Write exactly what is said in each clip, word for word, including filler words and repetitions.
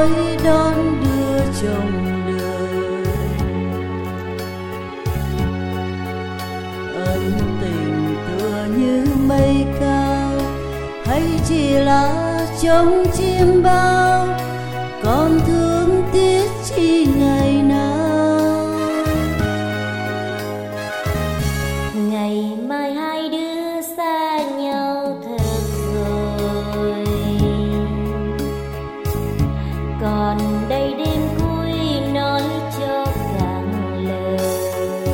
tới đón đưa chồng đời. Ân tình tựa như mây cao, hay chỉ là trong chim bao, còn thương tiếc chi ngày nào. Ngày mai hai đứa xa nhau thật rồi, còn đây đêm cuối nói cho cạn lời.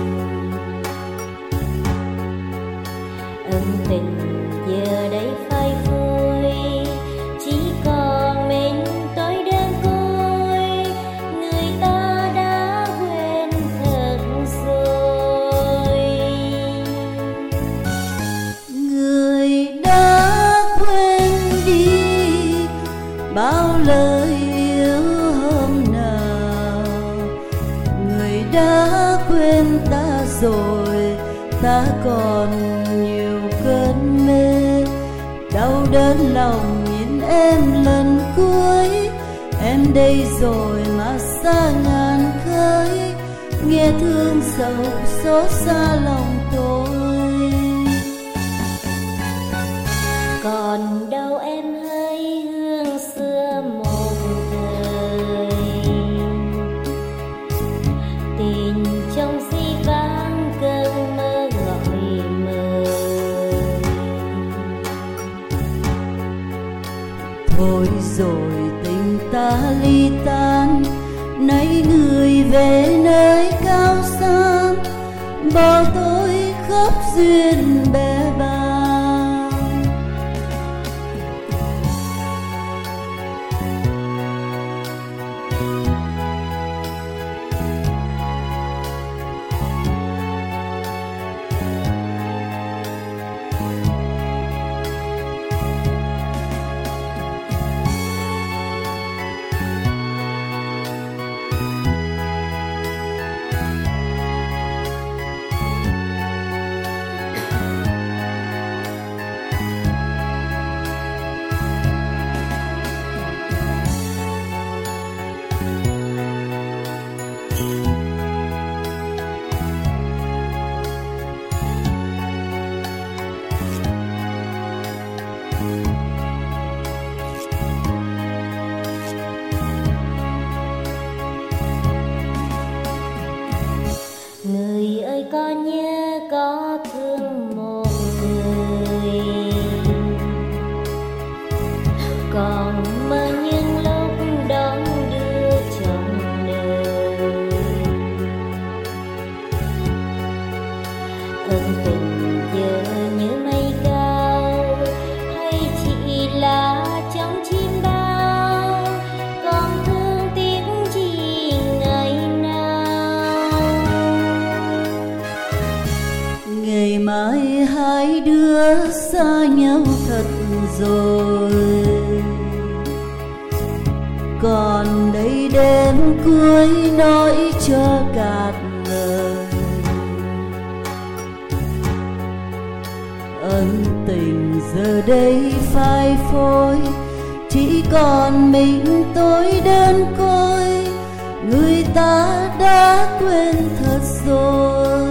Ân tình giờ đây phai phôi, chỉ còn mình tôi đơn côi. Người ta đã quên thật rồi, Người đã quên đi bao lời yêu hôm nào. Người đã quên ta rồi, ta còn nhiều cơn mê. Đau đớn lòng nhìn em lần cuối, em đây rồi mà xa ngàn khơi. Nghe thương sầu xót xa lòng tôi. còn đâu em hỡi hương xưa một thời. Tình trong si vắng cơn mơ gọi mời. Thôi rồi tình ta ly tan, nay người về nơi cao sang, bỏ tôi khóc duyên bè bàng. Người ơi có nhớ có thương một người, còn mơ những lúc đón đưa chồng đời. Ân tình giờ như mây cao, hay chỉ là trong chim bao, còn thương tiếc chi ngày nào. Ngày mai hai đứa xa nhau thật rồi, còn đây đêm cuối nói cho cạn lời. Ân tình giờ đây phai phôi, chỉ còn mình tôi đơn côi. Người ta đã quên thật rồi,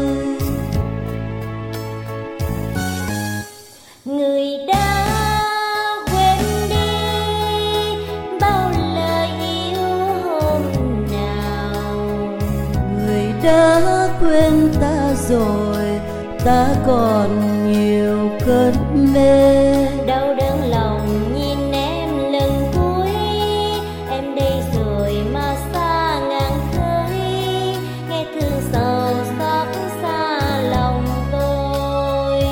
Người đã quên đi bao lời yêu hôm nào. người đã quên ta rồi, ta còn nhiều cơn mê. Đau đớn lòng nhìn em lần cuối, em đây rồi mà xa ngàn khơi. Nghe thương sầu xót xa lòng tôi.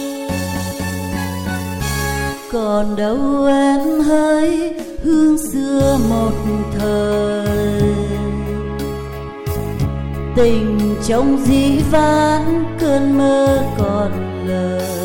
Còn đâu em hỡi hương xưa một thời. Tình trong dĩ vãng cơn mơ còn lời.